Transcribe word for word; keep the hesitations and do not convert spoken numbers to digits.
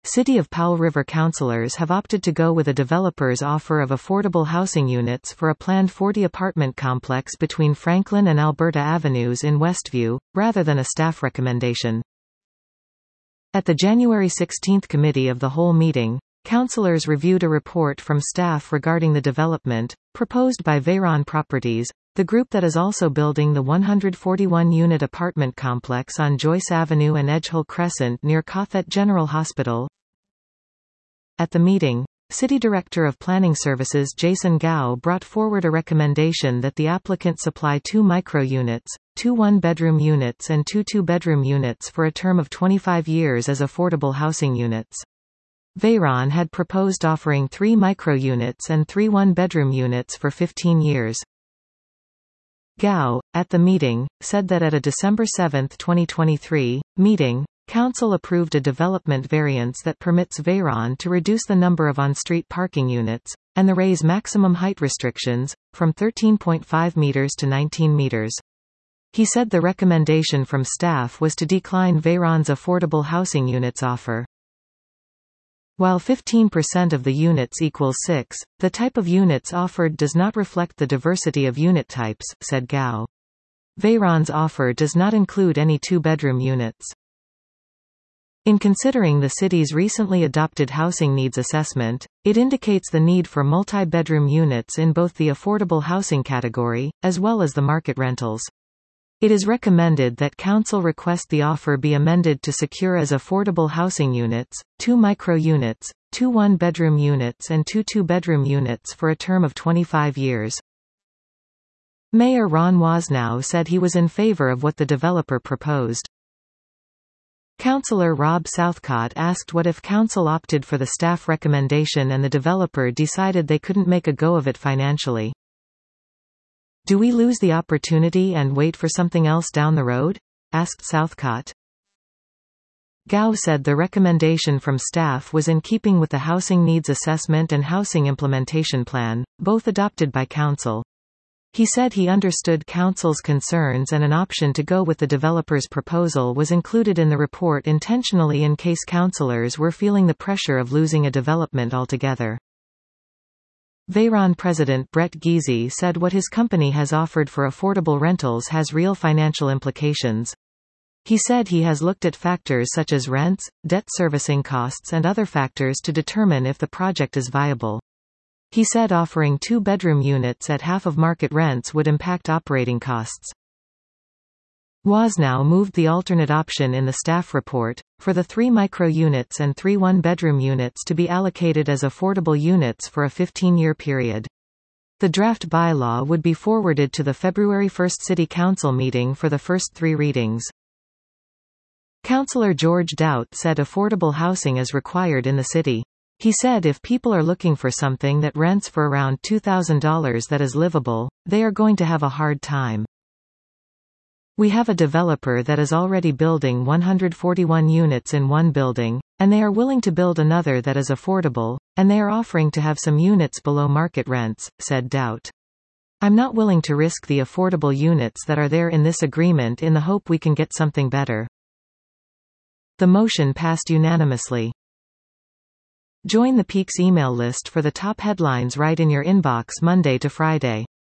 City of Powell River councillors have opted to go with a developer's offer of affordable housing units for a planned forty apartment complex between Franklin and Alberta Avenues in Westview, rather than a staff recommendation. At the January sixteenth Committee of the Whole meeting, councillors reviewed a report from staff regarding the development, proposed by Veyron Properties, the group that is also building the one hundred forty-one unit apartment complex on Joyce Avenue and Edgehill Crescent near Cothet General Hospital. At the meeting, City Director of Planning Services Jason Gao brought forward a recommendation that the applicant supply two micro-units, two one-bedroom units and two two-bedroom units for a term of twenty-five years as affordable housing units. Veyron had proposed offering three micro-units and three one-bedroom units for fifteen years. Gao, at the meeting, said that at a December seventh twenty twenty-three, meeting, Council approved a development variance that permits Veyron to reduce the number of on-street parking units, and the raise maximum height restrictions, from thirteen point five meters to nineteen meters. He said the recommendation from staff was to decline Veyron's affordable housing units offer. While fifteen percent of the units equals six, the type of units offered does not reflect the diversity of unit types, said Gao. Veyron's offer does not include any two-bedroom units. In considering the city's recently adopted housing needs assessment, it indicates the need for multi-bedroom units in both the affordable housing category, as well as the market rentals. It is recommended that Council request the offer be amended to secure as affordable housing units, two micro-units, two one-bedroom units and two two-bedroom units for a term of twenty-five years. Mayor Ron Wasnow said he was in favor of what the developer proposed. Councillor Rob Southcott asked what if Council opted for the staff recommendation and the developer decided they couldn't make a go of it financially. Do we lose the opportunity and wait for something else down the road? Asked Southcott. Gao said the recommendation from staff was in keeping with the Housing Needs Assessment and Housing Implementation Plan, both adopted by Council. He said he understood Council's concerns and an option to go with the developer's proposal was included in the report intentionally in case councillors were feeling the pressure of losing a development altogether. Veyron President Brett Giese said what his company has offered for affordable rentals has real financial implications. He said he has looked at factors such as rents, debt servicing costs and other factors to determine if the project is viable. He said offering two-bedroom units at half of market rents would impact operating costs. Wasnow moved the alternate option in the staff report, for the three micro-units and three one-bedroom units to be allocated as affordable units for a fifteen-year period. The draft bylaw would be forwarded to the February first City Council meeting for the first three readings. Councillor George Doubt said affordable housing is required in the city. He said if people are looking for something that rents for around two thousand dollars that is livable, they are going to have a hard time. We have a developer that is already building one hundred forty-one units in one building, and they are willing to build another that is affordable, and they are offering to have some units below market rents, said Doubt. I'm not willing to risk the affordable units that are there in this agreement in the hope we can get something better. The motion passed unanimously. Join the Peaks email list for the top headlines right in your inbox Monday to Friday.